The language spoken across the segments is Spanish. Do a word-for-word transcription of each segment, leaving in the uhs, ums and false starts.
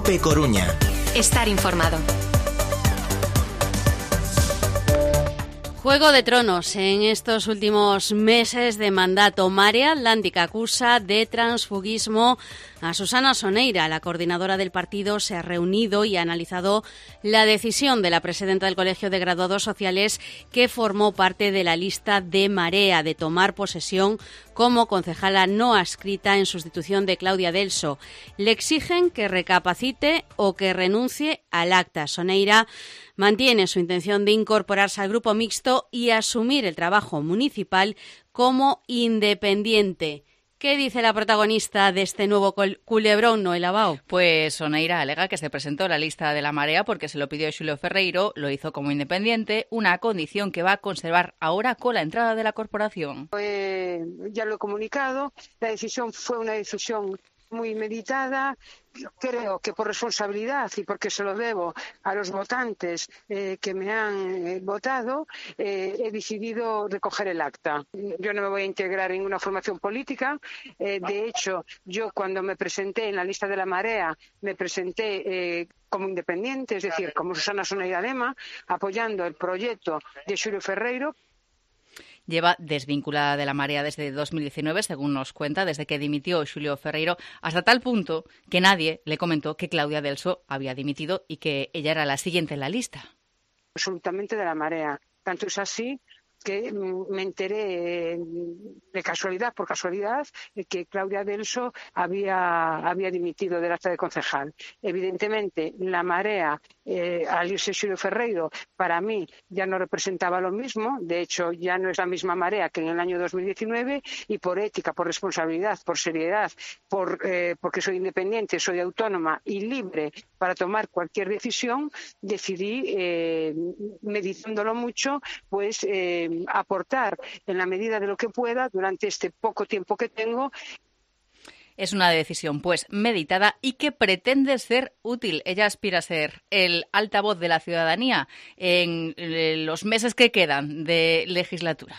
Cope Coruña. Estar informado. Juego de Tronos. En estos últimos meses de mandato, Marea Atlántica acusa de transfugismo a Susana Soneira. La coordinadora del partido se ha reunido y ha analizado la decisión de la presidenta del Colegio de Graduados Sociales, que formó parte de la lista de Marea, de tomar posesión como concejala no adscrita en sustitución de Claudia Delso. Le exigen que recapacite o que renuncie al acta. Soneira mantiene su intención de incorporarse al grupo mixto y asumir el trabajo municipal como independiente. ¿Qué dice la protagonista de este nuevo culebrón, Noela Bao? Pues Soneira alega que se presentó en la lista de la Marea porque se lo pidió Xulio Ferreiro, lo hizo como independiente, una condición que va a conservar ahora con la entrada de la corporación. Eh, ya lo he comunicado, la decisión fue una decisión muy meditada. Creo que por responsabilidad y porque se lo debo a los votantes eh, que me han eh, votado, eh, he decidido recoger el acta. Yo no me voy a integrar en una formación política. Eh, de hecho, yo cuando me presenté en la lista de la Marea, me presenté eh, como independiente, es decir, como Susana Soneira Lema, apoyando el proyecto de Xulio Ferreiro. Lleva desvinculada de la Marea desde dos mil diecinueve, según nos cuenta, desde que dimitió Xulio Ferreiro, hasta tal punto que nadie le comentó que Claudia Delso había dimitido y que ella era la siguiente en la lista. Absolutamente de la Marea. Tanto es así que me enteré de casualidad, por casualidad, que Claudia Delso había, había dimitido del acta de concejal. Evidentemente, la Marea, eh, al irse Xulio Ferreiro, para mí ya no representaba lo mismo. De hecho, ya no es la misma Marea que en el año dos mil diecinueve, y por ética, por responsabilidad, por seriedad, por, eh, porque soy independiente, soy autónoma y libre para tomar cualquier decisión, decidí, eh, meditándolo mucho, pues eh, aportar en la medida de lo que pueda durante este poco tiempo que tengo. Es una decisión, pues, meditada y que pretende ser útil. Ella aspira a ser el altavoz de la ciudadanía en los meses que quedan de legislatura.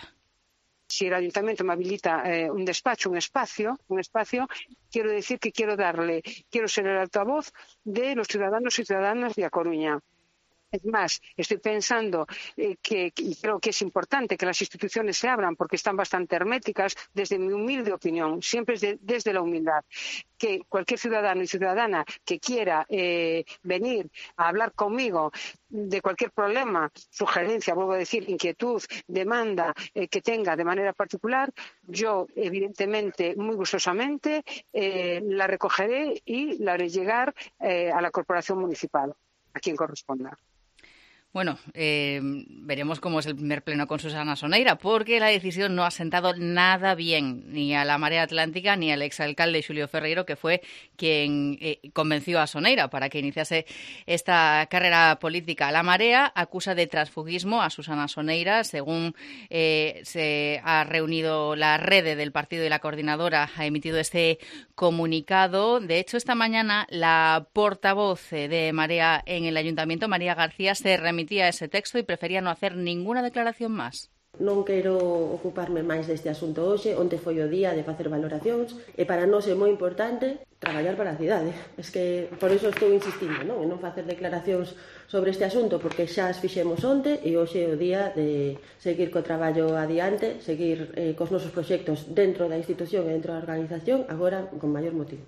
Si el ayuntamiento me habilita eh, un despacho, un espacio, un espacio, quiero decir que quiero darle, quiero ser el altavoz de los ciudadanos y ciudadanas de A Coruña. Es más, estoy pensando eh, que, y creo que es importante que las instituciones se abran porque están bastante herméticas, desde mi humilde opinión, siempre es de, desde la humildad, que cualquier ciudadano y ciudadana que quiera eh, venir a hablar conmigo de cualquier problema, sugerencia, vuelvo a decir, inquietud, demanda eh, que tenga de manera particular, yo evidentemente, muy gustosamente, eh, la recogeré y la haré llegar eh, a la corporación municipal, a quien corresponda. Bueno, eh, veremos cómo es el primer pleno con Susana Soneira, porque la decisión no ha sentado nada bien ni a la Marea Atlántica ni al exalcalde Xulio Ferreiro, que fue quien eh, convenció a Soneira para que iniciase esta carrera política. La Marea acusa de transfugismo a Susana Soneira. Según eh, se ha reunido la red del partido y la coordinadora, ha emitido este comunicado. De hecho, esta mañana la portavoz de Marea en el Ayuntamiento, María García, se remitió a ese texto y prefería no hacer ninguna declaración máis. Non quero ocuparme máis deste asunto hoxe, onte foi o día de facer valoracións, e para nós é moi importante traballar para a cidade. Es que por iso estou insistindo, non? En non facer declaracións sobre este asunto, porque xa as fixemos onte e hoxe é o día de seguir co traballo adiante, seguir eh, cos nosos proxectos dentro da institución e dentro da organización, agora con maior motivo.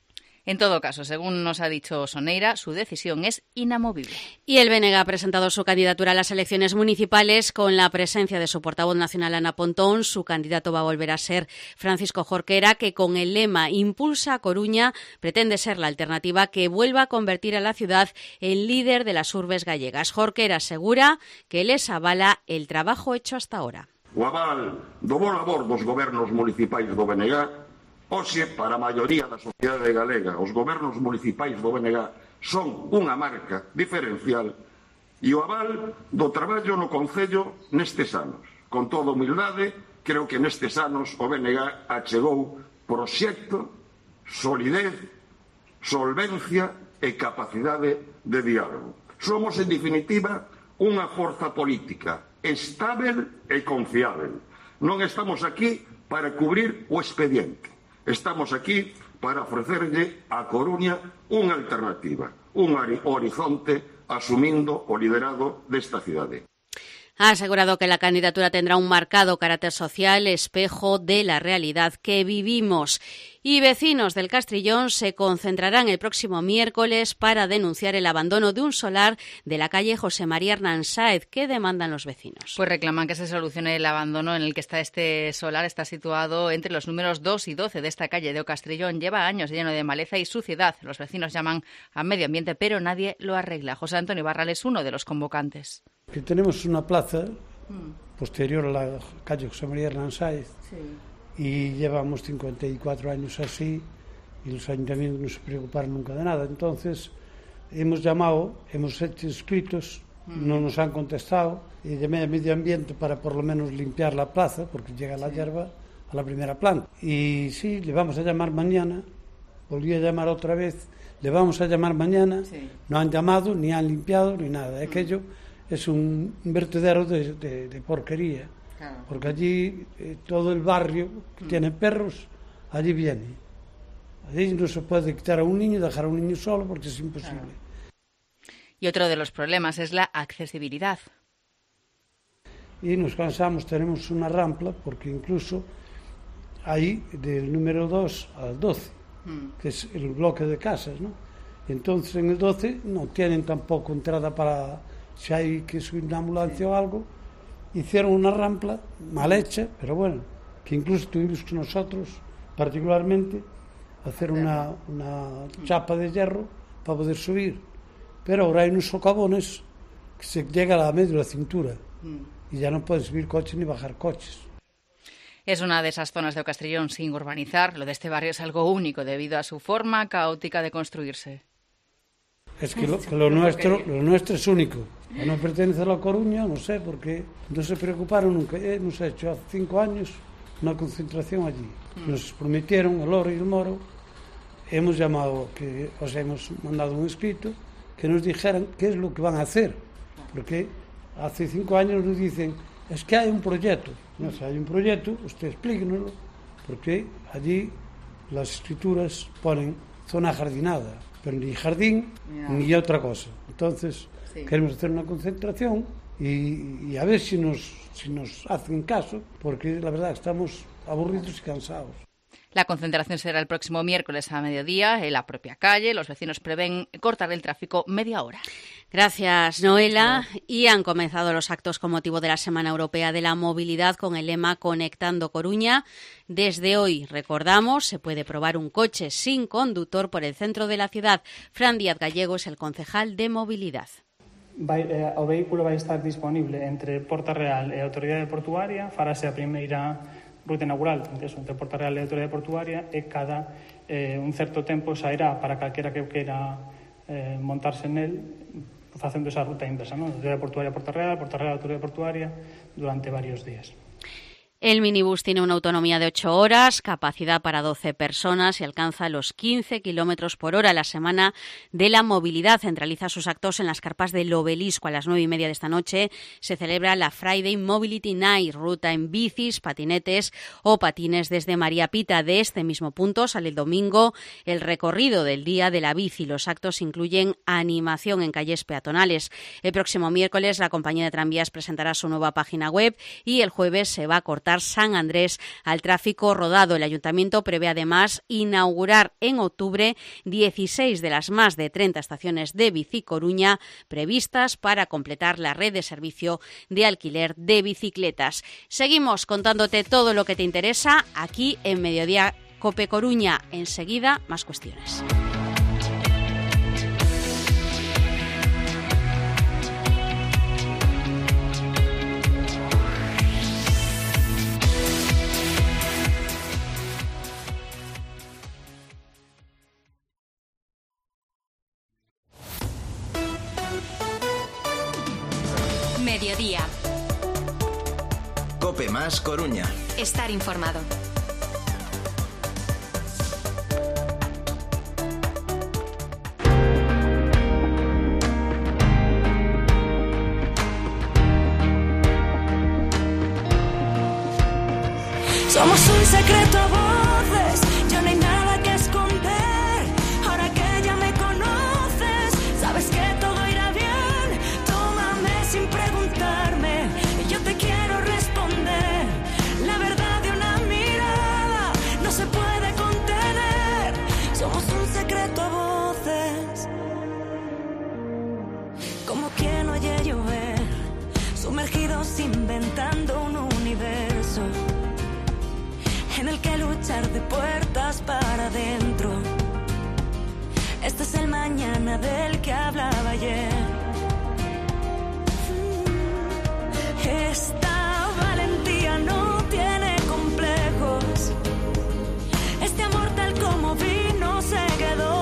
En todo caso, según nos ha dicho Soneira, su decisión es inamovible. Y el B N G ha presentado su candidatura a las elecciones municipales con la presencia de su portavoz nacional, Ana Pontón. Su candidato va a volver a ser Francisco Jorquera, que con el lema Impulsa a Coruña pretende ser la alternativa que vuelva a convertir a la ciudad en líder de las urbes gallegas. Jorquera asegura que les avala el trabajo hecho hasta ahora. O aval do bo labor dos gobernos municipais do B N G. Hoxe, para a maioría da sociedade galega, os gobernos municipais do B N G son unha marca diferencial e o aval do traballo no Concello nestes anos. Con toda humildade, creo que nestes anos o B N G achegou proxecto, solidez, solvencia e capacidade de diálogo. Somos, en definitiva, unha forza política estável e confiável. Non estamos aquí para cubrir o expediente. Estamos aquí para ofrecerlle a Coruña unha alternativa, un horizonte asumindo o liderado desta cidade. Ha asegurado que la candidatura tendrá un marcado carácter social, espejo de la realidad que vivimos. Y vecinos del Castrillón se concentrarán el próximo miércoles para denunciar el abandono de un solar de la calle José María Hernán Sáez. ¿Qué demandan los vecinos? Pues reclaman que se solucione el abandono en el que está este solar. Está situado entre los números dos y doce de esta calle de O Castrillón. Lleva años lleno de maleza y suciedad. Los vecinos llaman a medio ambiente, pero nadie lo arregla. José Antonio Barral es uno de los convocantes. Que tenemos una plaza posterior a la calle José María Hernán Sáez, sí, y llevamos cincuenta y cuatro años así y los ayuntamientos no se preocuparon nunca de nada. Entonces hemos llamado, hemos hecho escritos, mm. no nos han contestado, y llamé a medio ambiente para por lo menos limpiar la plaza porque llega la sí. hierba a la primera planta. Y sí, le vamos a llamar mañana, volví a llamar otra vez, le vamos a llamar mañana, sí. no han llamado, ni han limpiado, ni nada. Mm. Aquello es un vertedero de, de, de porquería, claro. porque allí eh, todo el barrio que mm. tiene perros, allí viene. Allí no se puede quitar a un niño y dejar a un niño solo porque es imposible. Claro. Y otro de los problemas es la accesibilidad. Y nos cansamos, tenemos una rampla, porque incluso ahí del número dos al doce, mm. que es el bloque de casas, ¿no? Y entonces en el doce no tienen tampoco entrada para... Si hay que subir una ambulancia sí. o algo, hicieron una rampla mal hecha, pero bueno, que incluso tuvimos que nosotros, particularmente, hacer una, una chapa de hierro para poder subir. Pero ahora hay unos socavones que se llega a la media de la cintura mm. y ya no pueden subir coches ni bajar coches. Es una de esas zonas de O Castrillón sin urbanizar. Lo de este barrio es algo único debido a su forma caótica de construirse. Es que lo, que lo nuestro lo nuestro es único. No pertenece a La Coruña, no sé, porque no se preocuparon nunca. Hemos hecho hace cinco años una concentración allí. Nos prometieron el oro y el moro. Hemos llamado, que os hemos mandado un escrito, que nos dijeran qué es lo que van a hacer. Porque hace cinco años nos dicen, es que hay un proyecto. No, si hay un proyecto, usted explíquenoslo, porque allí las escrituras ponen zona jardinada. Pero ni jardín yeah. ni otra cosa. Entonces sí. queremos hacer una concentración y, y a ver si nos, si nos hacen caso, porque la verdad estamos aburridos y cansados. La concentración será el próximo miércoles a mediodía en la propia calle. Los vecinos prevén cortar el tráfico media hora. Gracias, Noela. Y han comenzado los actos con motivo de la Semana Europea de la Movilidad con el lema Conectando Coruña. Desde hoy, recordamos, se puede probar un coche sin conductor por el centro de la ciudad. Fran Díaz Gallego es el concejal de Movilidad. Vai, eh, o vehículo vai estar disponible entre Porta Real e a Autoridade Portuaria. Farase a primeira ruta inaugural entre Porta Real e a Autoridade Portuaria e cada eh, un certo tempo sairá para calquera que queira eh, montarse nel facendo esa ruta inversa, ¿no? Autoridade Portuaria Porta Real, Porta Real Autoridade Portuaria durante varios días. El minibús tiene una autonomía de ocho horas, capacidad para doce personas y alcanza los quince kilómetros por hora. La Semana de la Movilidad centraliza sus actos en las carpas del Obelisco. A las nueve y media de esta noche se celebra la Friday Mobility Night, ruta en bicis, patinetes o patines desde María Pita. De este mismo punto sale el domingo el recorrido del Día de la Bici. Los actos incluyen animación en calles peatonales. El próximo miércoles la compañía de tranvías presentará su nueva página web y el jueves se va a cortar San Andrés al tráfico rodado. El Ayuntamiento prevé además inaugurar en octubre dieciséis de las más de treinta estaciones de Bici Coruña previstas para completar la red de servicio de alquiler de bicicletas. Seguimos contándote todo lo que te interesa aquí en Mediodía Cope Coruña. Enseguida, más cuestiones. Mediodía. Cope Más Coruña. Estar informado. Somos un secreto a voces, ya no hay nada que esconder. marchar de puertas para adentro. Este es el mañana del que hablaba ayer. Esta valentía no tiene complejos. Este amor tal como vino se quedó.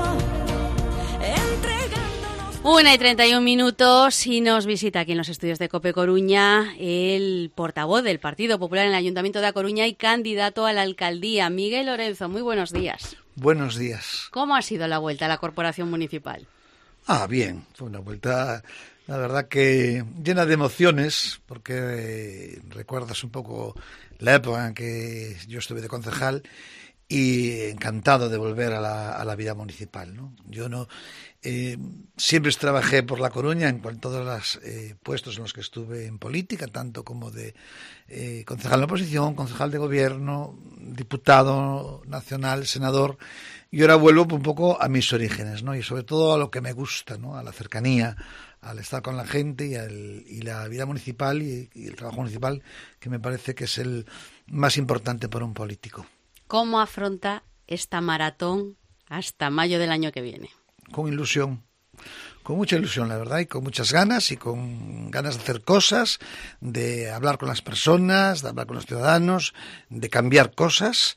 Una y treinta y un minutos y nos visita aquí en los estudios de COPE Coruña el portavoz del Partido Popular en el Ayuntamiento de A Coruña y candidato a la alcaldía, Miguel Lorenzo. Muy buenos días. Buenos días. ¿Cómo ha sido la vuelta a la corporación municipal? Ah, bien. Fue una vuelta, la verdad que llena de emociones, porque eh, recuerdas un poco la época en que yo estuve de concejal y encantado de volver a la, a la vida municipal, ¿no? Yo no eh, siempre trabajé por La Coruña en todos los eh, puestos en los que estuve en política, tanto como de eh, concejal de oposición, concejal de gobierno, diputado nacional, senador, y ahora vuelvo un poco a mis orígenes, ¿no? Y sobre todo a lo que me gusta, ¿no? A la cercanía, al estar con la gente y, al, y la vida municipal y, y el trabajo municipal, que me parece que es el más importante para un político. ¿Cómo afronta esta maratón hasta mayo del año que viene? Con ilusión, con mucha ilusión, la verdad, y con muchas ganas, y con ganas de hacer cosas, de hablar con las personas, de hablar con los ciudadanos, de cambiar cosas.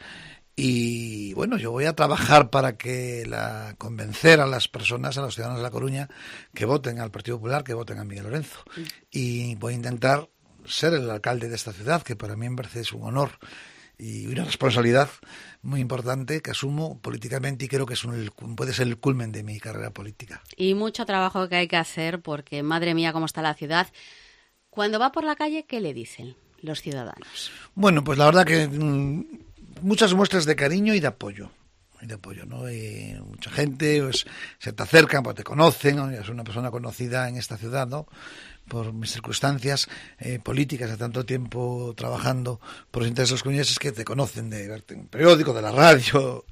Y bueno, yo voy a trabajar para que la convencer a las personas, a los ciudadanos de La Coruña, que voten al Partido Popular, que voten a Miguel Lorenzo. Y voy a intentar ser el alcalde de esta ciudad, que para mí me parece es un honor y una responsabilidad muy importante que asumo políticamente y creo que es un, puede ser el culmen de mi carrera política. Y mucho trabajo que hay que hacer porque, madre mía, cómo está la ciudad. Cuando va por la calle, ¿qué le dicen los ciudadanos? Bueno, pues la verdad que mmm, muchas muestras de cariño y de apoyo. Y de apoyo, ¿no? Y mucha gente pues, se te acercan, pues te conocen, ¿no? Ya soy una persona conocida en esta ciudad, ¿no? Por mis circunstancias eh, políticas de tanto tiempo trabajando por los intereses de los coruñeses que te conocen de verte en un periódico, de la radio.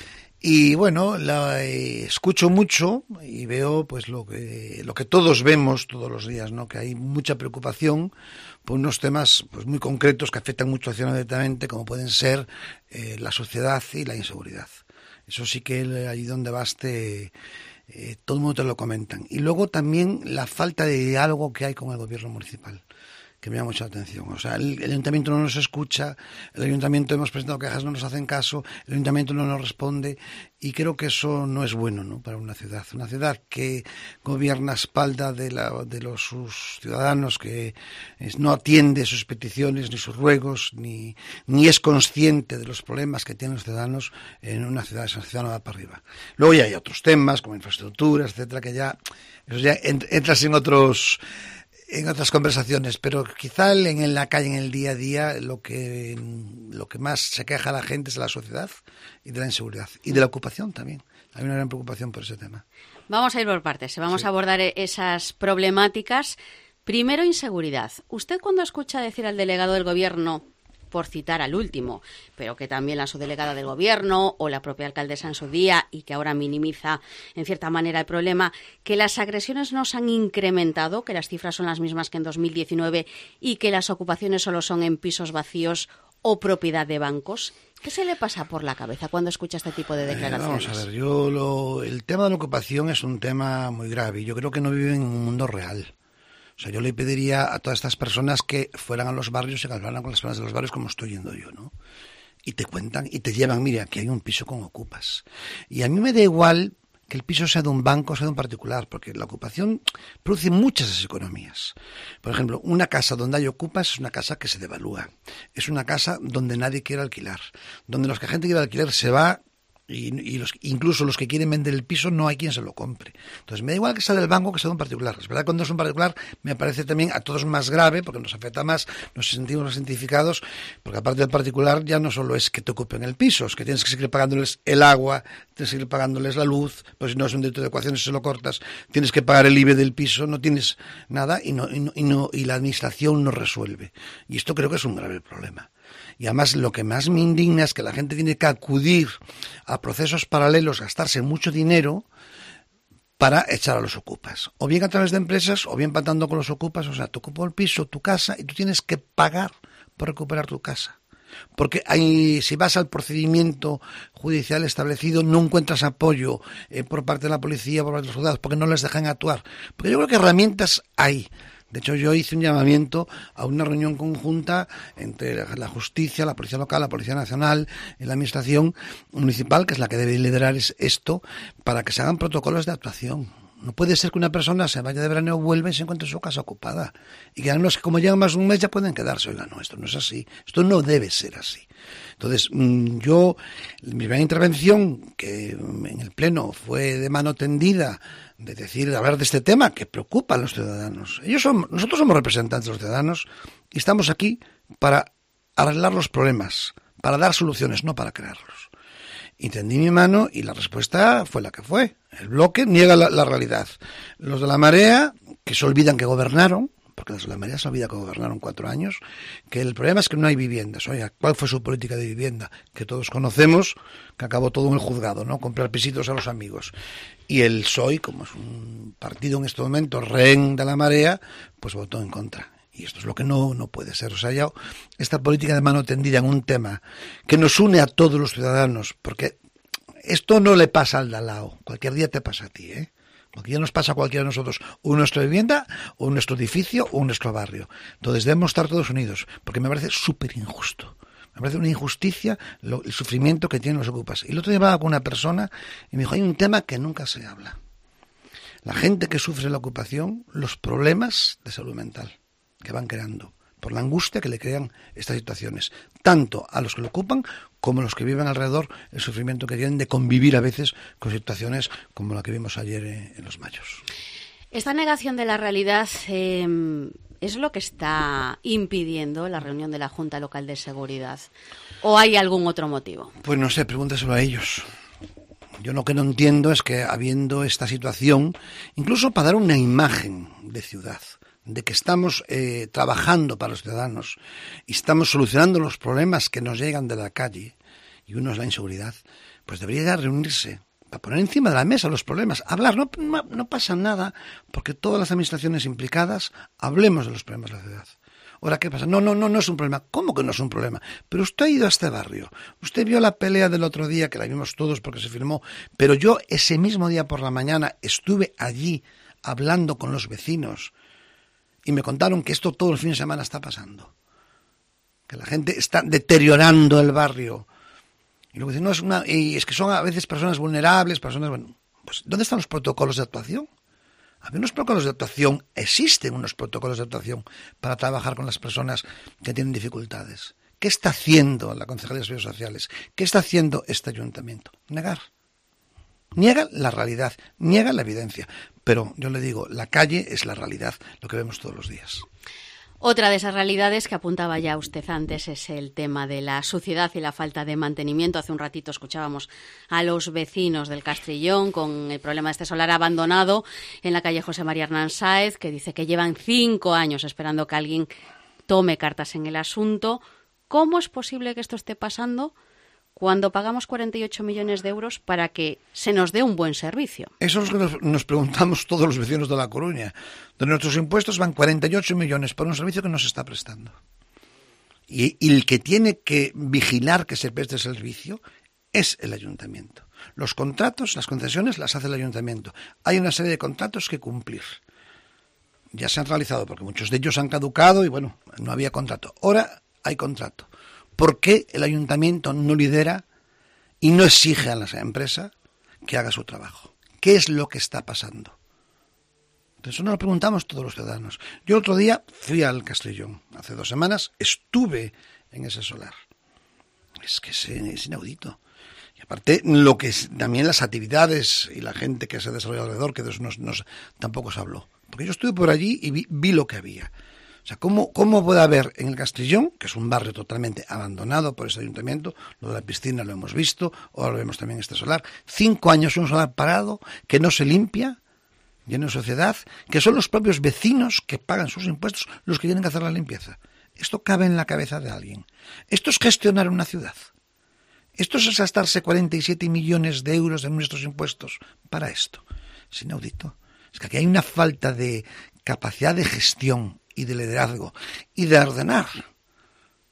Y bueno, la eh, escucho mucho y veo pues lo que lo que todos vemos todos los días, ¿no? Que hay mucha preocupación por unos temas pues muy concretos que afectan mucho accionadamente, como pueden ser eh, la sociedad y la inseguridad. Eso sí que allí donde vas te Eh, todo el mundo te lo comentan. Y luego también la falta de diálogo que hay con el gobierno municipal, que me llama mucha atención. O sea, el, el ayuntamiento no nos escucha, el ayuntamiento hemos presentado quejas, no nos hacen caso, el ayuntamiento no nos responde, y creo que eso no es bueno, ¿no? Para una ciudad. Una ciudad que gobierna a espalda de, la, de los, sus ciudadanos, que es, no atiende sus peticiones, ni sus ruegos, ni, ni es consciente de los problemas que tienen los ciudadanos en una ciudad, esa ciudad no va para arriba. Luego ya hay otros temas, como infraestructuras, etcétera, que ya, eso ya entras en otros... en otras conversaciones, pero quizá en la calle, en el día a día, lo que lo que más se queja a la gente es de la sociedad y de la inseguridad y de la ocupación también. Hay una gran preocupación por ese tema. Vamos a ir por partes, vamos sí. a abordar esas problemáticas. Primero, inseguridad. ¿Usted cuando escucha decir al delegado del gobierno, por citar al último, pero que también la subdelegada del gobierno o la propia alcaldesa en su día y que ahora minimiza en cierta manera el problema, que las agresiones no se han incrementado, que las cifras son las mismas que en dos mil diecinueve y que las ocupaciones solo son en pisos vacíos o propiedad de bancos? ¿Qué se le pasa por la cabeza cuando escucha este tipo de declaraciones? Eh, vamos a ver, yo lo, el tema de la ocupación es un tema muy grave. Yo creo que no viven en un mundo real. O sea, yo le pediría a todas estas personas que fueran a los barrios y que hablaran con las personas de los barrios como estoy yendo yo, ¿no? Y te cuentan y te llevan, mira, aquí hay un piso con ocupas. Y a mí me da igual que el piso sea de un banco o sea de un particular, porque la ocupación produce muchas economías. Por ejemplo, una casa donde hay ocupas es una casa que se devalúa. Es una casa donde nadie quiere alquilar. Donde los que la gente quiere alquilar se va... Y, y los, incluso los que quieren vender el piso no hay quien se lo compre. Entonces me da igual que sea del banco que sea de un particular. Es verdad que cuando es un particular me parece también a todos más grave porque nos afecta más, nos sentimos más identificados, porque aparte del particular ya no solo es que te ocupen el piso, es que tienes que seguir pagándoles el agua, tienes que seguir pagándoles la luz, pues si no es un delito de ecuaciones se lo cortas, tienes que pagar el I B E del piso, no tienes nada y, no, y, no, y, no, y la administración no resuelve. Y esto creo que es un grave problema. Y además lo que más me indigna es que la gente tiene que acudir a procesos paralelos, gastarse mucho dinero para echar a los ocupas. O bien a través de empresas, o bien pactando con los ocupas. O sea, te ocupó el piso, tu casa, y tú tienes que pagar por recuperar tu casa. Porque hay, si vas al procedimiento judicial establecido, no encuentras apoyo eh, por parte de la policía, por parte de los juzgados, porque no les dejan actuar. Porque yo creo que herramientas hay. De hecho, yo hice un llamamiento a una reunión conjunta entre la justicia, la policía local, la policía nacional y la administración municipal, que es la que debe liderar esto, para que se hagan protocolos de actuación. No puede ser que una persona se vaya de verano, vuelva y se encuentre su casa ocupada. Y que algunos, como llegan más de un mes, ya pueden quedarse. Oiga, no, esto no es así. Esto no debe ser así. Entonces, yo, mi primera intervención, que en el Pleno fue de mano tendida, de decir, de hablar de este tema que preocupa a los ciudadanos. Ellos son, nosotros somos representantes de los ciudadanos y estamos aquí para arreglar los problemas, para dar soluciones, no para crearlos. Y tendí mi mano y la respuesta fue la que fue. El bloque niega la, la realidad. Los de la marea, que se olvidan que gobernaron, porque los de la marea se olvidan que gobernaron cuatro años, que el problema es que no hay viviendas. Oiga, ¿cuál fue su política de vivienda? Que todos conocemos, que acabó todo en el juzgado, ¿no? Comprar pisitos a los amigos. Y el P S O E, como es un partido en este momento rehén de la marea, pues votó en contra. Y esto es lo que no, no puede ser. O sea, ya esta política de mano tendida en un tema que nos une a todos los ciudadanos, porque esto no le pasa al de al lado. Cualquier día te pasa a ti, ¿eh? Cualquier día nos pasa a cualquiera de nosotros, o en nuestra vivienda, o en nuestro edificio, o en nuestro barrio. Entonces debemos estar todos unidos, porque me parece súper injusto. Me parece una injusticia lo, el sufrimiento que tienen los ocupas. Y el otro día hablaba con una persona y me dijo, hay un tema que nunca se habla. La gente que sufre la ocupación, los problemas de salud mental que van creando, por la angustia que le crean estas situaciones, tanto a los que lo ocupan como a los que viven alrededor, el sufrimiento que tienen de convivir a veces con situaciones como la que vimos ayer en Los Mayos. Esta negación de la realidad eh, es lo que está impidiendo la reunión de la Junta Local de Seguridad, ¿o hay algún otro motivo? Pues no sé, pregúntaselo a ellos. Yo lo que no entiendo es que habiendo esta situación, incluso para dar una imagen de ciudad, de que estamos eh, trabajando para los ciudadanos y estamos solucionando los problemas que nos llegan de la calle, y uno es la inseguridad, pues debería reunirse para poner encima de la mesa los problemas, hablar, no, no, no pasa nada, porque todas las administraciones implicadas hablemos de los problemas de la ciudad. Ahora, ¿qué pasa? No, no, no, no es un problema. ¿Cómo que no es un problema? Pero usted ha ido a este barrio, usted vio la pelea del otro día, que la vimos todos porque se filmó, pero yo ese mismo día por la mañana estuve allí hablando con los vecinos, y me contaron que esto todo el fin de semana está pasando. Que la gente está deteriorando el barrio. Y luego dicen, no, es una, y es que son a veces personas vulnerables, personas... Bueno, pues ¿dónde están los protocolos de actuación? Había unos protocolos de actuación, existen unos protocolos de actuación para trabajar con las personas que tienen dificultades. ¿Qué está haciendo la Concejalía de Servicios Sociales? ¿Qué está haciendo este ayuntamiento? Negar. Niega la realidad, niega la evidencia. Pero yo le digo, la calle es la realidad, lo que vemos todos los días. Otra de esas realidades que apuntaba ya usted antes es el tema de la suciedad y la falta de mantenimiento. Hace un ratito escuchábamos a los vecinos del Castrillón con el problema de este solar abandonado en la calle José María Hernán Sáez, que dice que llevan cinco años esperando que alguien tome cartas en el asunto. ¿Cómo es posible que esto esté pasando cuando pagamos cuarenta y ocho millones de euros para que se nos dé un buen servicio? Eso es lo que nos, nos preguntamos todos los vecinos de La Coruña. De nuestros impuestos van cuarenta y ocho millones por un servicio que no se está prestando. Y, y el que tiene que vigilar que se preste el servicio es el ayuntamiento. Los contratos, las concesiones las hace el ayuntamiento. Hay una serie de contratos que cumplir. Ya se han realizado porque muchos de ellos han caducado y bueno, no había contrato. Ahora hay contrato. ¿Por qué el ayuntamiento no lidera y no exige a la empresa que haga su trabajo? ¿Qué es lo que está pasando? Eso nos lo preguntamos todos los ciudadanos. Yo el otro día fui al Castrillón, hace dos semanas, estuve en ese solar. Es que es, es inaudito. Y aparte, lo que es, también las actividades y la gente que se ha desarrollado alrededor, que de eso nos, nos, tampoco se habló. Porque yo estuve por allí y vi, vi lo que había. O sea, ¿cómo, ¿cómo puede haber en el Castrillón, que es un barrio totalmente abandonado por ese ayuntamiento, lo de la piscina lo hemos visto, ahora lo vemos también en este solar, cinco años un solar parado, que no se limpia, lleno de suciedad, que son los propios vecinos que pagan sus impuestos los que tienen que hacer la limpieza? Esto cabe en la cabeza de alguien. Esto es gestionar una ciudad. Esto es gastarse cuarenta y siete millones de euros de nuestros impuestos para esto. Es inaudito. Es que aquí hay una falta de capacidad de gestión y de liderazgo y de ordenar.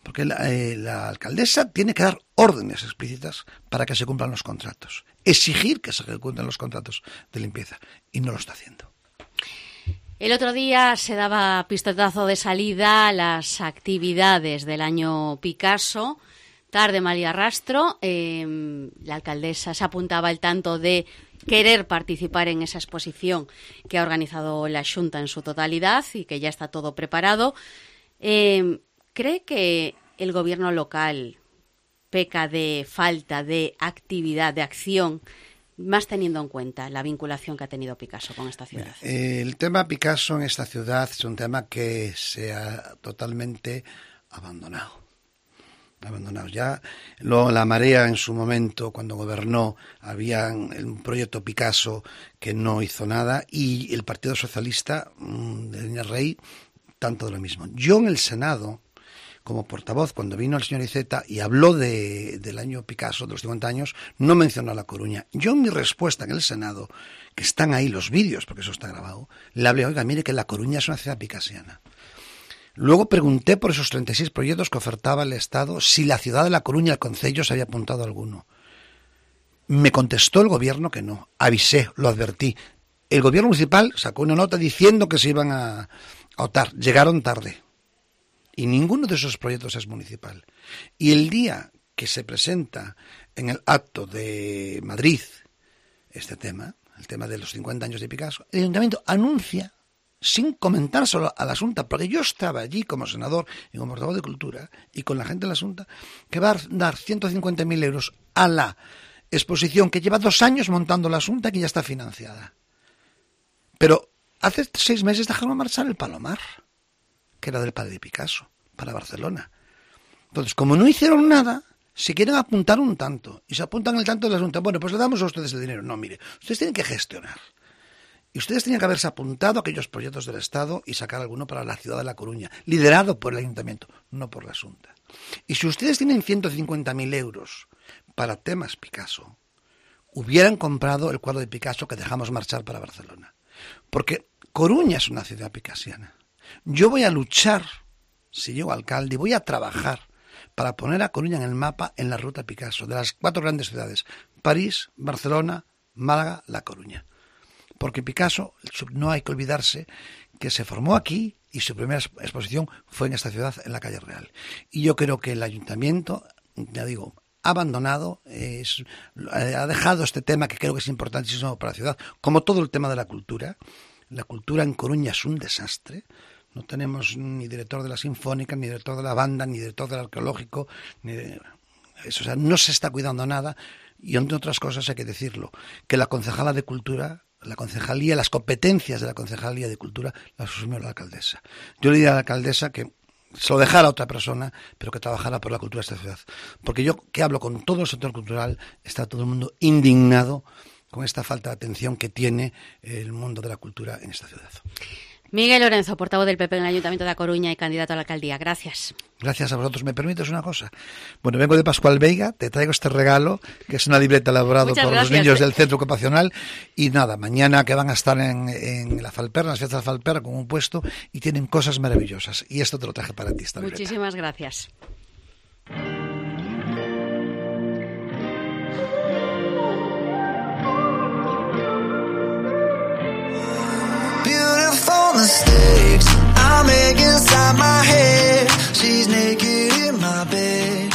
Porque la, eh, la alcaldesa tiene que dar órdenes explícitas para que se cumplan los contratos, exigir que se ejecuten los contratos de limpieza, y no lo está haciendo. El otro día se daba pistoletazo de salida a las actividades del año Picasso. Tarde, mal y arrastro. Eh, la alcaldesa se apuntaba al tanto de querer participar en esa exposición que ha organizado la Xunta en su totalidad y que ya está todo preparado. Eh, ¿Cree que el gobierno local peca de falta de actividad, de acción, más teniendo en cuenta la vinculación que ha tenido Picasso con esta ciudad? Mira, el tema Picasso en esta ciudad es un tema que se ha totalmente abandonado. Abandonado ya. Luego, la Marea en su momento, cuando gobernó, había un proyecto Picasso que no hizo nada, y el Partido Socialista de Doña Rey, tanto de lo mismo. Yo en el Senado, como portavoz, cuando vino el señor Iceta y habló de, del año Picasso, de los cincuenta años, no mencionó a La Coruña. Yo en mi respuesta en el Senado, que están ahí los vídeos, porque eso está grabado, le hablé, oiga, mire que La Coruña es una ciudad picasiana. Luego pregunté por esos treinta y seis proyectos que ofertaba el Estado, si la ciudad de La Coruña, el concello, se había apuntado a alguno. Me contestó el gobierno que no. Avisé, lo advertí. El gobierno municipal sacó una nota diciendo que se iban a, a optar. Llegaron tarde. Y ninguno de esos proyectos es municipal. Y el día que se presenta en el acto de Madrid este tema, el tema de los cincuenta años de Picasso, el ayuntamiento anuncia, sin comentar solo al asunto, porque yo estaba allí como senador y como portavoz de Cultura, y con la gente de la Junta, que va a dar ciento cincuenta mil euros a la exposición que lleva dos años montando la Junta, que ya está financiada. Pero hace seis meses dejaron marchar el Palomar, que era del padre de Picasso, para Barcelona. Entonces, como no hicieron nada, si quieren apuntar un tanto, y se apuntan el tanto de la Junta, bueno, pues le damos a ustedes el dinero. No, mire, ustedes tienen que gestionar. Y ustedes tenían que haberse apuntado a aquellos proyectos del Estado y sacar alguno para la ciudad de La Coruña, liderado por el Ayuntamiento, no por la Junta. Y si ustedes tienen ciento cincuenta mil euros para temas Picasso, hubieran comprado el cuadro de Picasso que dejamos marchar para Barcelona. Porque Coruña es una ciudad picasiana. Yo voy a luchar, si llego alcalde, y voy a trabajar para poner a Coruña en el mapa en la ruta Picasso, de las cuatro grandes ciudades, París, Barcelona, Málaga, La Coruña. Porque Picasso, no hay que olvidarse que se formó aquí y su primera exposición fue en esta ciudad, en la calle Real. Y yo creo que el ayuntamiento, ya digo, ha abandonado, es, ha dejado este tema que creo que es importantísimo para la ciudad, como todo el tema de la cultura. La cultura en Coruña es un desastre. No tenemos ni director de la Sinfónica, ni director de la banda, ni director del arqueológico. Ni de... Eso, o sea, no se está cuidando nada. Y entre otras cosas hay que decirlo, que la concejala de Cultura, la concejalía, las competencias de la concejalía de Cultura las asumió la alcaldesa. Yo le diría a la alcaldesa que se lo dejara a otra persona, pero que trabajara por la cultura de esta ciudad. Porque yo, que hablo con todo el sector cultural, está todo el mundo indignado con esta falta de atención que tiene el mundo de la cultura en esta ciudad. Miguel Lorenzo, portavoz del P P en el Ayuntamiento de A Coruña y candidato a la alcaldía. Gracias. Gracias a vosotros. ¿Me permites una cosa? Bueno, vengo de Pascual Veiga, te traigo este regalo, que es una libreta elaborada por los niños del Centro Ocupacional. Y nada, mañana que van a estar en, en la Falperra, en las fiestas de la Falperra, con un puesto, y tienen cosas maravillosas. Y esto te lo traje para ti, esta libreta. Muchísimas gracias. Mistakes I make inside my head. She's naked in my bed.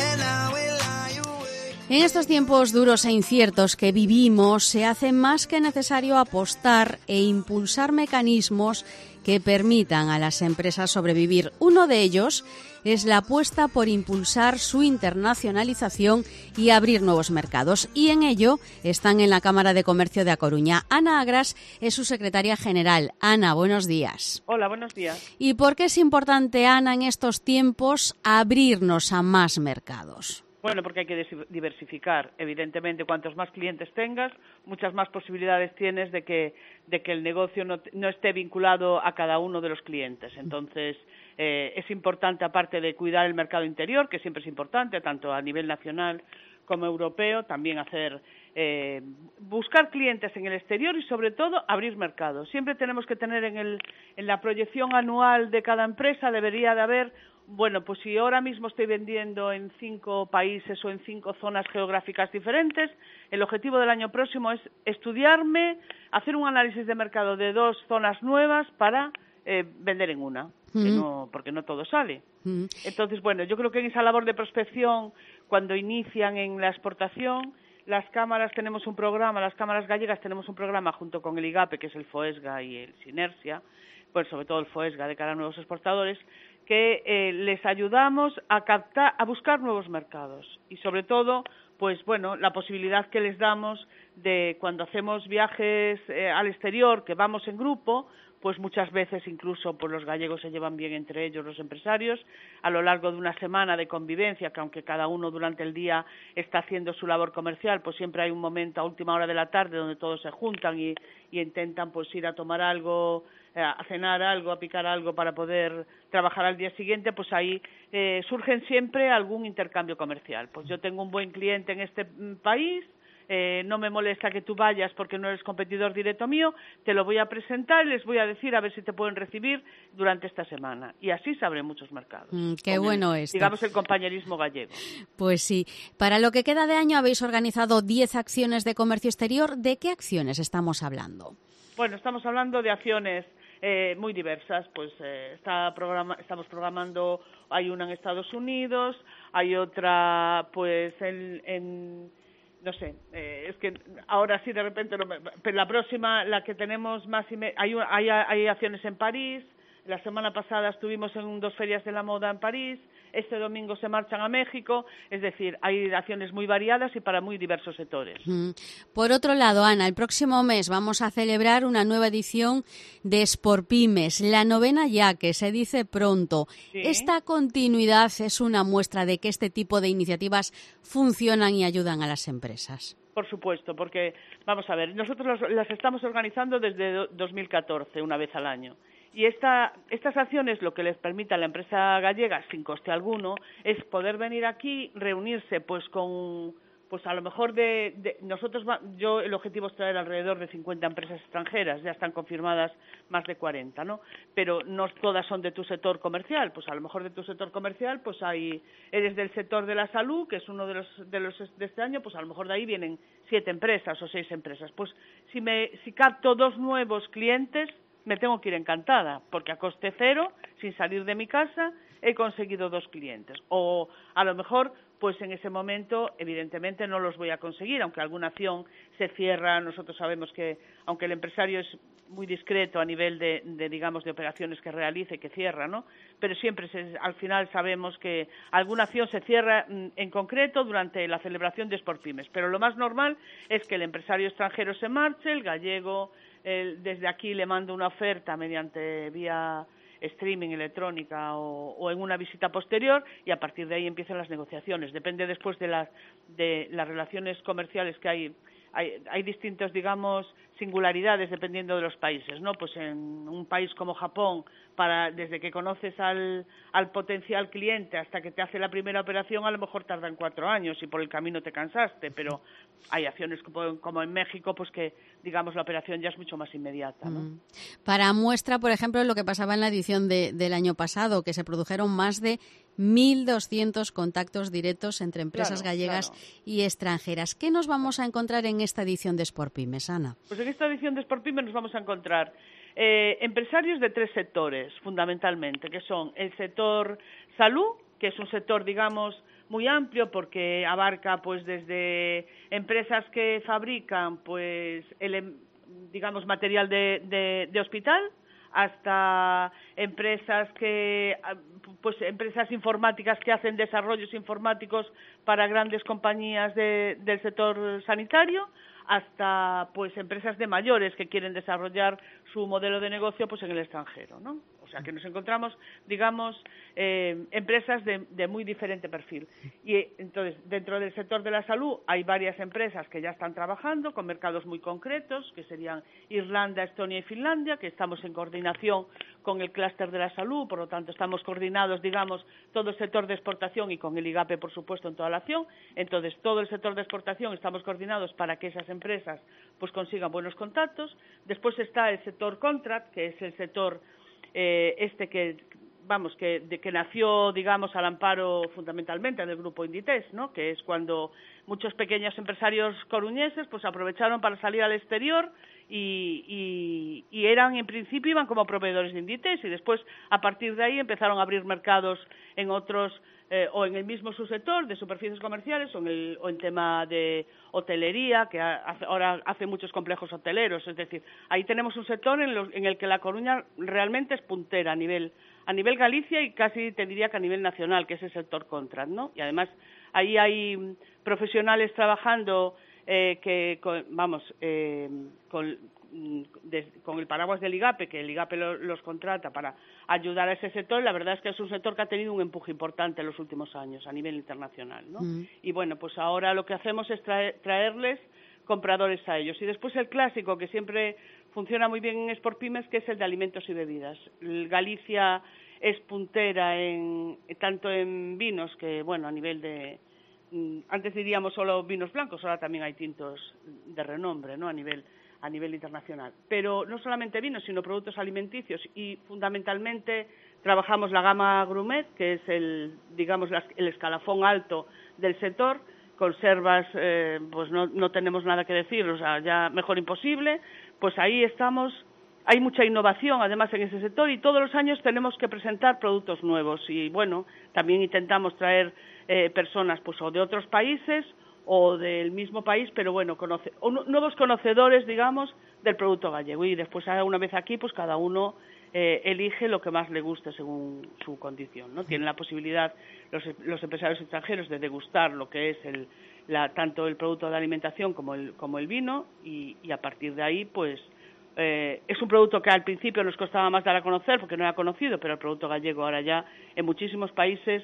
En estos tiempos duros e inciertos que vivimos, se hace más que necesario apostar e impulsar mecanismos que permitan a las empresas sobrevivir. Uno de ellos es la apuesta por impulsar su internacionalización y abrir nuevos mercados. Y en ello están en la Cámara de Comercio de A Coruña. Ana Agras es su secretaria general. Ana, buenos días. Hola, buenos días. ¿Y por qué es importante, Ana, en estos tiempos abrirnos a más mercados? Bueno, porque hay que diversificar. Evidentemente, cuantos más clientes tengas, muchas más posibilidades tienes de que, de que el negocio no, no esté vinculado a cada uno de los clientes. Entonces, eh, es importante, aparte de cuidar el mercado interior, que siempre es importante, tanto a nivel nacional como europeo, también hacer eh, buscar clientes en el exterior y, sobre todo, abrir mercados. Siempre tenemos que tener en, el, en la proyección anual de cada empresa, debería de haber bueno, pues si ahora mismo estoy vendiendo en cinco países o en cinco zonas geográficas diferentes, el objetivo del año próximo es estudiarme, hacer un análisis de mercado de dos zonas nuevas para eh, vender en una, mm. que no, porque no todo sale. Mm. Entonces, bueno, yo creo que en esa labor de prospección, cuando inician en la exportación, las cámaras tenemos un programa, las cámaras gallegas tenemos un programa junto con el IGAPE, que es el FOESGA y el Sinersia, pues sobre todo el FOESGA de cara a nuevos exportadores, que eh, les ayudamos a captar, a buscar nuevos mercados y sobre todo, pues bueno, la posibilidad que les damos de cuando hacemos viajes eh, al exterior, que vamos en grupo, pues muchas veces incluso pues los gallegos se llevan bien entre ellos, los empresarios, a lo largo de una semana de convivencia, que aunque cada uno durante el día está haciendo su labor comercial, pues siempre hay un momento a última hora de la tarde donde todos se juntan y, y intentan pues ir a tomar algo, a cenar algo, a picar algo para poder trabajar al día siguiente, pues ahí eh, surgen siempre algún intercambio comercial. Pues yo tengo un buen cliente en este país, eh, no me molesta que tú vayas porque no eres competidor directo mío, te lo voy a presentar y les voy a decir a ver si te pueden recibir durante esta semana. Y así se abren muchos mercados. Mm, qué bueno esto. Digamos el compañerismo gallego. Pues sí. Para lo que queda de año habéis organizado diez acciones de comercio exterior. ¿De qué acciones estamos hablando? Bueno, estamos hablando de acciones Eh, muy diversas, pues eh, está programa, estamos programando, hay una en Estados Unidos, hay otra pues en, en no sé, eh, es que ahora sí de repente, no me, pero la próxima, la que tenemos más, hay, hay, hay acciones en París, la semana pasada estuvimos en dos ferias de la moda en París, este domingo se marchan a México, es decir, hay acciones muy variadas y para muy diversos sectores. Por otro lado, Ana, el próximo mes vamos a celebrar una nueva edición de Sportpymes, la novena ya, que se dice pronto. ¿Sí? ¿Esta continuidad es una muestra de que este tipo de iniciativas funcionan y ayudan a las empresas? Por supuesto, porque, vamos a ver, nosotros las estamos organizando desde dos mil catorce, una vez al año. Y esta, estas acciones lo que les permite a la empresa gallega, sin coste alguno, es poder venir aquí, reunirse pues con, pues a lo mejor de, de nosotros, yo el objetivo es traer alrededor de cincuenta empresas extranjeras, ya están confirmadas más de cuarenta, ¿no? Pero no todas son de tu sector comercial, pues a lo mejor de tu sector comercial, pues hay, eres del sector de la salud, que es uno de los de los de este año, pues a lo mejor de ahí vienen siete empresas o seis empresas. Pues si me, si capto dos nuevos clientes, me tengo que ir encantada, porque a coste cero, sin salir de mi casa, he conseguido dos clientes. O a lo mejor, pues en ese momento, evidentemente no los voy a conseguir, aunque alguna acción se cierra. Nosotros sabemos que, aunque el empresario es muy discreto a nivel de, de digamos, de operaciones que realice, que cierra, ¿no? Pero siempre, se, al final, sabemos que alguna acción se cierra en concreto durante la celebración de Sportpymes. Pero lo más normal es que el empresario extranjero se marche, el gallego El, desde aquí le mando una oferta mediante vía streaming electrónica o, o en una visita posterior y a partir de ahí empiezan las negociaciones. Depende después de las de las relaciones comerciales que hay. Hay, hay distintos, digamos, singularidades dependiendo de los países, ¿no? Pues en un país como Japón, para desde que conoces al, al potencial cliente hasta que te hace la primera operación, a lo mejor tardan cuatro años y por el camino te cansaste, pero hay acciones como, como en México, pues que, digamos, la operación ya es mucho más inmediata, ¿no? Mm. Para muestra, por ejemplo, lo que pasaba en la edición de, del año pasado, que se produjeron más de mil doscientos contactos directos entre empresas claro, gallegas claro. y extranjeras. ¿Qué nos vamos a encontrar en esta edición de Sportpymes, Ana? Pues en esta edición de Sportpymes nos vamos a encontrar eh, empresarios de tres sectores, fundamentalmente, que son el sector salud, que es un sector, digamos, muy amplio porque abarca, pues, desde empresas que fabrican, pues, el, digamos, material de, de, de hospital, hasta empresas que pues empresas informáticas que hacen desarrollos informáticos para grandes compañías de, del sector sanitario, hasta pues empresas de mayores que quieren desarrollar su modelo de negocio pues en el extranjero, ¿no? O sea que nos encontramos, digamos, eh, empresas de, de muy diferente perfil. Y entonces, dentro del sector de la salud hay varias empresas que ya están trabajando con mercados muy concretos, que serían Irlanda, Estonia y Finlandia, que estamos en coordinación con el clúster de la salud, por lo tanto estamos coordinados, digamos, todo el sector de exportación y con el IGAPE, por supuesto, en toda la acción. Entonces, todo el sector de exportación estamos coordinados para que esas empresas pues consigan buenos contactos. Después está el sector contract, que es el sector eh, este que vamos, que, de, que nació, digamos, al amparo fundamentalmente del grupo Inditex, ¿no? Que es cuando muchos pequeños empresarios coruñeses pues aprovecharon para salir al exterior y, y, y eran, en principio, iban como proveedores de Inditex y después, a partir de ahí, empezaron a abrir mercados en otros, eh, o en el mismo subsector de superficies comerciales o en, el, o en tema de hotelería, que hace, ahora hace muchos complejos hoteleros. Es decir, ahí tenemos un sector en, los, en el que La Coruña realmente es puntera a nivel a nivel Galicia y casi te diría que a nivel nacional, que es el sector Contrat, ¿no? Y además ahí hay profesionales trabajando eh, que, con, vamos, eh, con, de, con el paraguas del IGAPE, que el IGAPE lo, los contrata para ayudar a ese sector. La verdad es que es un sector que ha tenido un empuje importante en los últimos años a nivel internacional, ¿no? Mm. Y bueno, pues ahora lo que hacemos es traer, traerles compradores a ellos. Y después el clásico, que siempre funciona muy bien en Sport Pymes, que es el de alimentos y bebidas. El Galicia es puntera en tanto en vinos, que bueno, a nivel de, antes diríamos solo vinos blancos, ahora también hay tintos de renombre, ¿no? A nivel a nivel internacional. Pero no solamente vinos, sino productos alimenticios, y fundamentalmente trabajamos la gama Grumet, que es el, digamos, el escalafón alto del sector. Conservas, eh, pues no, no tenemos nada que decir, o sea, ya mejor imposible. Pues ahí estamos, hay mucha innovación además en ese sector y todos los años tenemos que presentar productos nuevos y bueno, también intentamos traer eh, personas pues o de otros países o del mismo país, pero bueno, conoce, o nuevos conocedores, digamos, del producto gallego, y después una vez aquí pues cada uno eh, elige lo que más le guste según su condición, ¿no? Tienen la posibilidad los, los empresarios extranjeros de degustar lo que es el La, tanto el producto de alimentación como el, como el vino y, y a partir de ahí pues eh, es un producto que al principio nos costaba más dar a conocer porque no era conocido, pero el producto gallego ahora ya en muchísimos países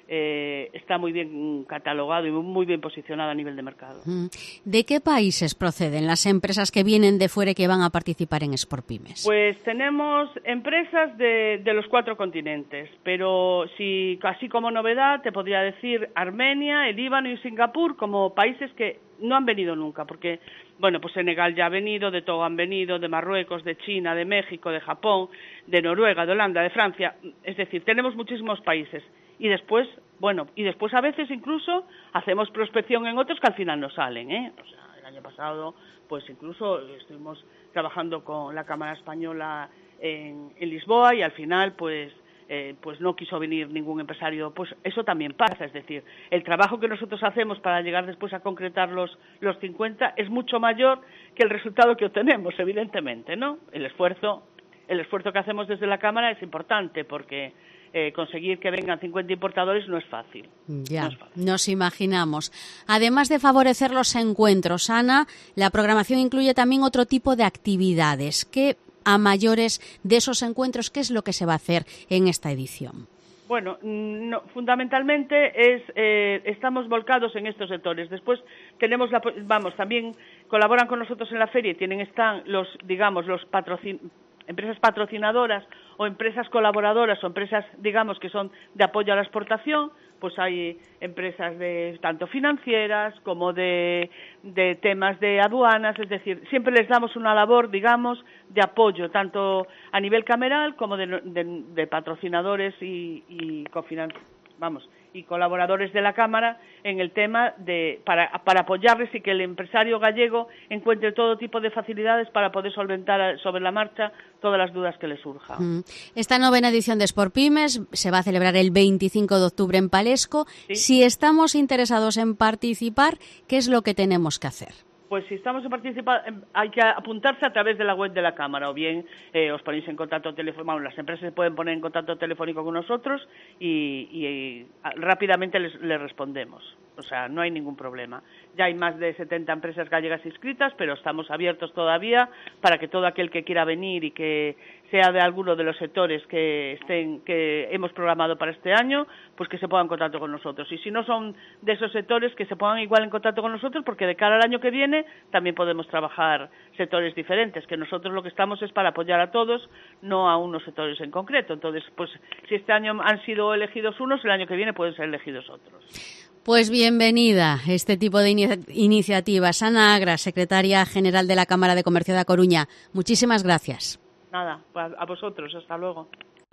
eh, está muy bien catalogado y muy bien posicionado a nivel de mercado. ¿De qué países proceden las empresas que vienen de fuera y que van a participar en Sport Pymes? Pues tenemos empresas de, de los cuatro continentes, pero si así como novedad te podría decir Armenia, el Líbano y Singapur como países que no han venido nunca, porque bueno, pues Senegal ya ha venido, de Togo han venido, de Marruecos, de China, de México, de Japón, de Noruega, de Holanda, de Francia, es decir, tenemos muchísimos países. Y después, bueno, y después a veces incluso hacemos prospección en otros que al final no salen, ¿eh? O sea, el año pasado, pues incluso estuvimos trabajando con la Cámara Española en, en Lisboa y al final, pues, eh, pues no quiso venir ningún empresario. Pues eso también pasa, es decir, el trabajo que nosotros hacemos para llegar después a concretar los, los cincuenta es mucho mayor que el resultado que obtenemos, evidentemente, ¿no? El esfuerzo, el esfuerzo que hacemos desde la Cámara es importante porque Eh, conseguir que vengan cincuenta importadores no es fácil. Ya, no es fácil. Nos imaginamos. Además de favorecer los encuentros, Ana, la programación incluye también otro tipo de actividades. ¿Qué a mayores de esos encuentros, qué es lo que se va a hacer en esta edición? Bueno, no, fundamentalmente es eh, estamos volcados en estos sectores. Después tenemos, la, vamos, también colaboran con nosotros en la feria y tienen están los, digamos, los patrocin empresas patrocinadoras o empresas colaboradoras o empresas, digamos, que son de apoyo a la exportación, pues hay empresas de tanto financieras como de, de temas de aduanas, es decir, siempre les damos una labor, digamos, de apoyo, tanto a nivel cameral como de, de, de patrocinadores y, y cofinan, vamos, y colaboradores de la Cámara en el tema de para, para apoyarles y que el empresario gallego encuentre todo tipo de facilidades para poder solventar sobre la marcha todas las dudas que le surjan. Esta novena edición de Sport Pymes se va a celebrar el veinticinco de octubre en Palesco. ¿Sí? Si estamos interesados en participar, ¿qué es lo que tenemos que hacer? Pues si estamos en participar, hay que apuntarse a través de la web de la Cámara, o bien eh, os ponéis en contacto telefónico, bueno, las empresas se pueden poner en contacto telefónico con nosotros y, y, y rápidamente les, les respondemos. O sea, no hay ningún problema. Ya hay más de setenta empresas gallegas inscritas, pero estamos abiertos todavía para que todo aquel que quiera venir y que sea de alguno de los sectores que estén que hemos programado para este año, pues que se pongan en contacto con nosotros. Y si no son de esos sectores, que se pongan igual en contacto con nosotros, porque de cara al año que viene también podemos trabajar sectores diferentes, que nosotros lo que estamos es para apoyar a todos, no a unos sectores en concreto. Entonces, pues si este año han sido elegidos unos, el año que viene pueden ser elegidos otros. Pues bienvenida a este tipo de inici- iniciativas. Ana Agra, secretaria general de la Cámara de Comercio de A Coruña. Muchísimas gracias. Nada, a vosotros. Hasta luego.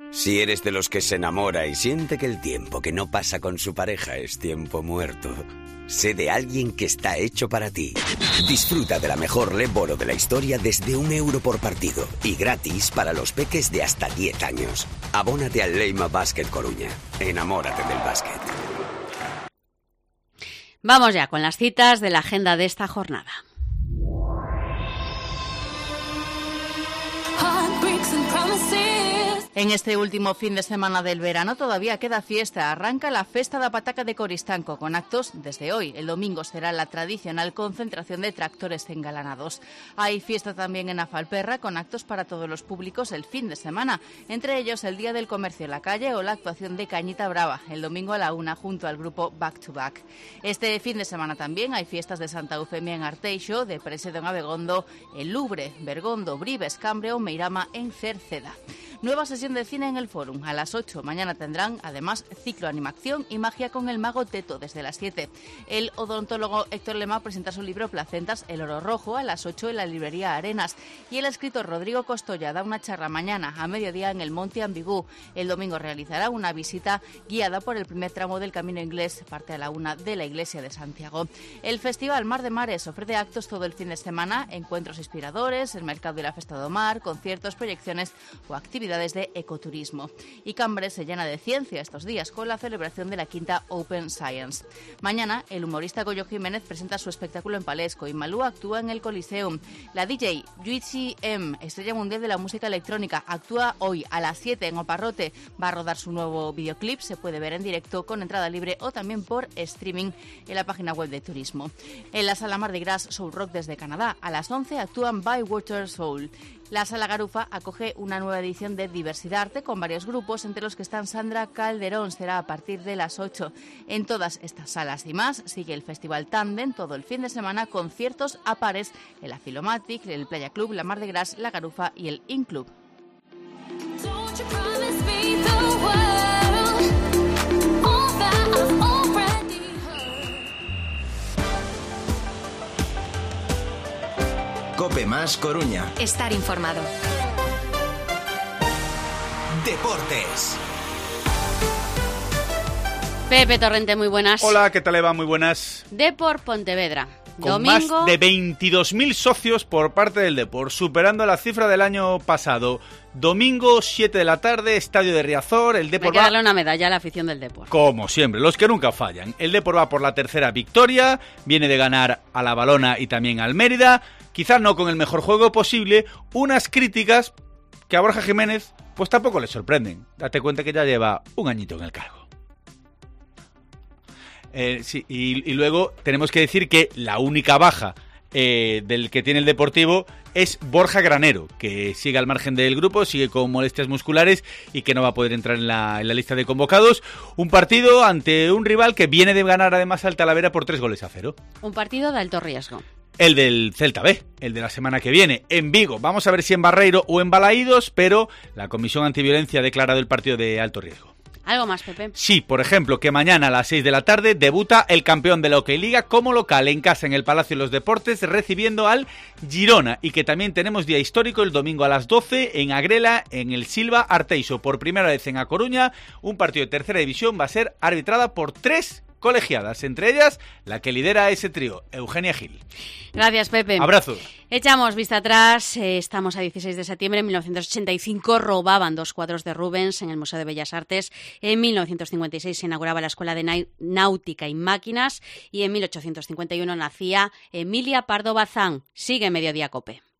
Si eres de los que se enamora y siente que el tiempo que no pasa con su pareja es tiempo muerto, sé de alguien que está hecho para ti. Disfruta de la mejor Leboro de la historia desde un euro por partido y gratis para los peques de hasta diez años. Abónate al Leima Basket Coruña. Enamórate del básquet. Vamos ya con las citas de la agenda de esta jornada. En este último fin de semana del verano todavía queda fiesta. Arranca la Festa da Pataca de Coristanco con actos desde hoy. El domingo será la tradicional concentración de tractores engalanados. Hay fiesta también en Afalperra con actos para todos los públicos el fin de semana. Entre ellos el Día del Comercio en la Calle o la actuación de Cañita Brava el domingo a la una junto al grupo Back to Back. Este fin de semana también hay fiestas de Santa Eufemia en Arteixo, de Presedo en Abegondo, el Lubre, Bergondo, Brives, Cambre o Meirama en Cerceda. Nueva sesión de cine en el Fórum a las ocho. Mañana tendrán, además, ciclo animación y magia con el mago Teto desde las siete. El odontólogo Héctor Lema presenta su libro Placentas, el oro rojo, a las ocho en la librería Arenas. Y el escritor Rodrigo Costoya da una charla mañana a mediodía en el Monte Ambigú. El domingo realizará una visita guiada por el primer tramo del Camino Inglés, parte a la una de la Iglesia de Santiago. El Festival Mar de Mares ofrece actos todo el fin de semana, encuentros inspiradores, el mercado y la Festa do Mar, conciertos, proyecciones o actividades de ecoturismo. Y Cambre se llena de ciencia estos días con la celebración de la quinta Open Science. Mañana el humorista Goyo Jiménez presenta su espectáculo en Palesco y Malú actúa en el Coliseum. La D J Yuichi M, estrella mundial de la música electrónica, actúa hoy a las siete en Oparrote. Va a rodar su nuevo videoclip, se puede ver en directo con entrada libre o también por streaming en la página web de turismo. En la Sala Mardi Gras Soul Rock desde Canadá a las once actúan Bywater Soul. La Sala Garufa acoge una nueva edición de Diversidad Arte con varios grupos, entre los que están Sandra Calderón. Será a partir de las ocho. En todas estas salas y más sigue el Festival Tandem todo el fin de semana, conciertos a pares en la Filomatic, el Playa Club, la Mar de Gras, la Garufa y el In Club. Cope Más Coruña. Estar informado. Deportes. Pepe Torrente, muy buenas. Hola, ¿qué tal, Eva? Muy buenas. Depor Pontevedra. Con Domingo... más de veintidós mil socios por parte del Depor, superando la cifra del año pasado. Domingo, siete de la tarde, Estadio de Riazor, el Depor Hay que va... darle una medalla a la afición del Depor. Como siempre, los que nunca fallan. El Depor va por la tercera victoria, viene de ganar a la Valona y también al Mérida, quizás no con el mejor juego posible, unas críticas que a Borja Jiménez pues tampoco le sorprenden. Date cuenta que ya lleva un añito en el cargo. Eh, sí, y, y luego tenemos que decir que la única baja eh, del que tiene el Deportivo es Borja Granero, que sigue al margen del grupo, sigue con molestias musculares y que no va a poder entrar en la, en la lista de convocados. Un partido ante un rival que viene de ganar además al Talavera por tres goles a cero. Un partido de alto riesgo. El del Celta B, el de la semana que viene, en Vigo. Vamos a ver si en Barreiro o en Balaídos, pero la Comisión Antiviolencia ha declarado el partido de alto riesgo. ¿Algo más, Pepe? Sí, por ejemplo, que mañana a las seis de la tarde debuta el campeón de la Hockey Liga como local en casa en el Palacio de los Deportes recibiendo al Girona, y que también tenemos día histórico el domingo a las doce en Agrela en el Silva Arteixo. Por primera vez en A Coruña, un partido de tercera división va a ser arbitrada por tres colegiadas, entre ellas la que lidera ese trío, Eugenia Gil. Gracias, Pepe. Abrazos. Echamos vista atrás, eh, estamos a dieciséis de septiembre de mil novecientos ochenta y cinco, robaban dos cuadros de Rubens en el Museo de Bellas Artes, en mil novecientos cincuenta y seis se inauguraba la Escuela de Náutica y Máquinas y en mil ochocientos cincuenta y uno nacía Emilia Pardo Bazán. Sigue Mediodía Cope.